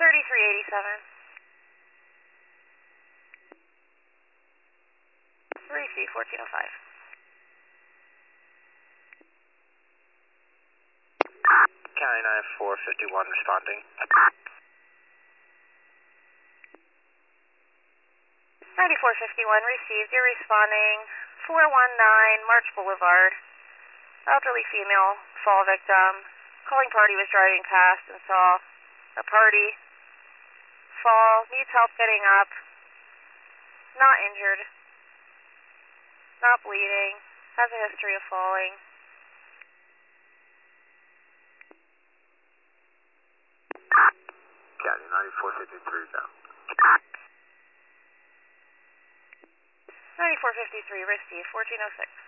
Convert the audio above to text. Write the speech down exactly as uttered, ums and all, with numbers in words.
thirty-three eighty-seven. three C fourteen oh five. County nine four fifty-one responding. ninety-four fifty-one received. You're responding. four one nine March Boulevard. Elderly female, fall victim. Calling party was driving past and saw a party. Fall, needs help getting up. Not injured. Not bleeding. Has a history of falling. County ninety-four fifty-three down. ninety-four fifty-three received. fourteen oh six.